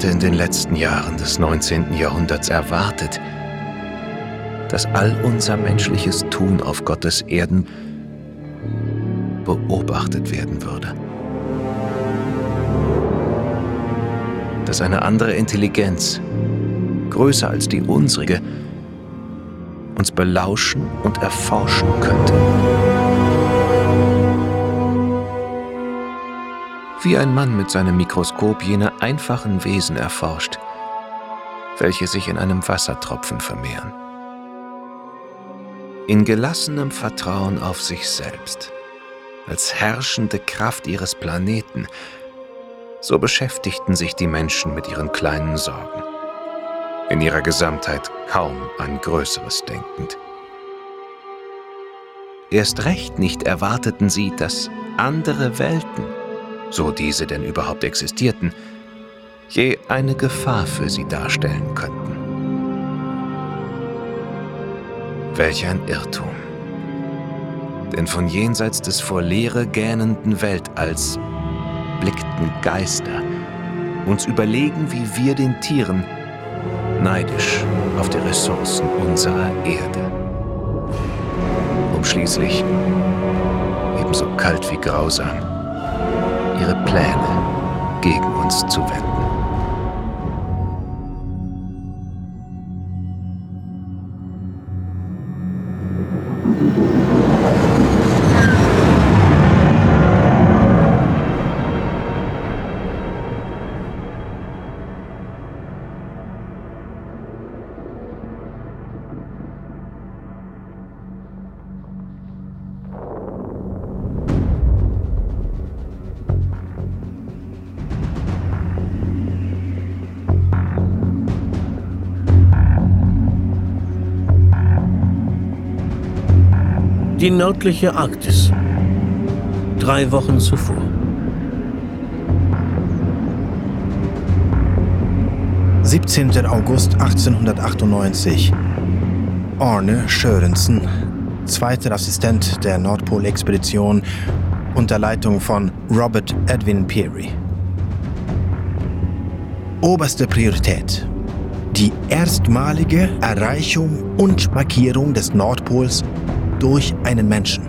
hatte in den letzten Jahren des 19. Jahrhunderts erwartet, dass all unser menschliches Tun auf Gottes Erden beobachtet werden würde. Dass eine andere Intelligenz, größer als die unsrige, uns belauschen und erforschen könnte. Wie ein Mann mit seinem Mikroskop jene einfachen Wesen erforscht, welche sich in einem Wassertropfen vermehren. In gelassenem Vertrauen auf sich selbst, als herrschende Kraft ihres Planeten, so beschäftigten sich die Menschen mit ihren kleinen Sorgen, in ihrer Gesamtheit kaum an Größeres denkend. Erst recht nicht erwarteten sie, dass andere Welten, so diese denn überhaupt existierten, je eine Gefahr für sie darstellen könnten. Welch ein Irrtum! Denn von jenseits des vor Leere gähnenden Weltalls blickten Geister, uns überlegen wie wir den Tieren, neidisch auf die Ressourcen unserer Erde, um schließlich, ebenso kalt wie grausam, ihre Pläne gegen uns zu wenden. Die nördliche Arktis. 3 Wochen zuvor. »17. August 1898. Arne Sörensen, zweiter Assistent der Nordpolexpedition unter Leitung von Robert Edwin Peary. Oberste Priorität: die erstmalige Erreichung und Markierung des Nordpols durch einen Menschen.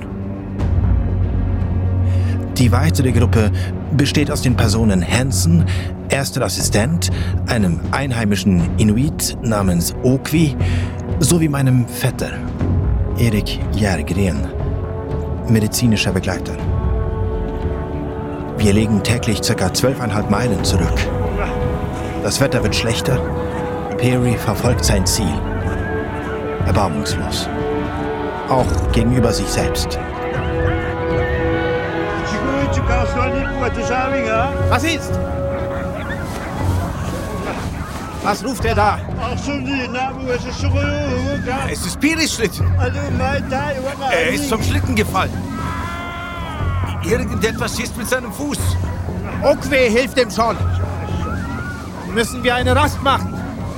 Die weitere Gruppe besteht aus den Personen Hansen, erster Assistent, einem einheimischen Inuit namens Okvi, sowie meinem Vetter, Erik Järgren, medizinischer Begleiter. Wir legen täglich ca. 12,5 Meilen zurück. Das Wetter wird schlechter. Peary verfolgt sein Ziel. Erbarmungslos. Auch gegenüber sich selbst. Was ist? Was ruft er da? Es ist Pearys Schlitten. Er ist vom Schlitten gefallen. Irgendetwas ist mit seinem Fuß. Okwe hilft ihm schon. Müssen wir eine Rast machen?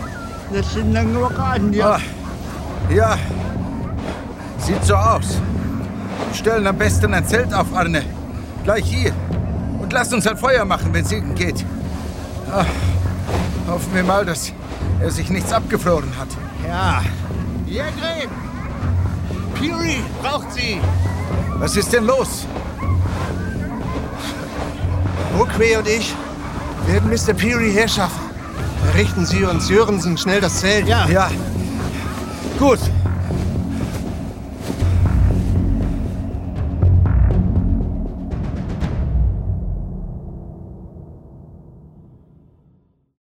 Ja. Sieht so aus. Wir stellen am besten ein Zelt auf, Arne. Gleich hier. Und lasst uns ein Feuer machen, wenn es irgend geht. Hoffen wir mal, dass er sich nichts abgefroren hat. Ja. Järgren! Peary braucht Sie! Was ist denn los? Okwe und ich werden Mr. Peary herschaffen. Errichten Sie und Sörensen schnell das Zelt. Ja. Gut.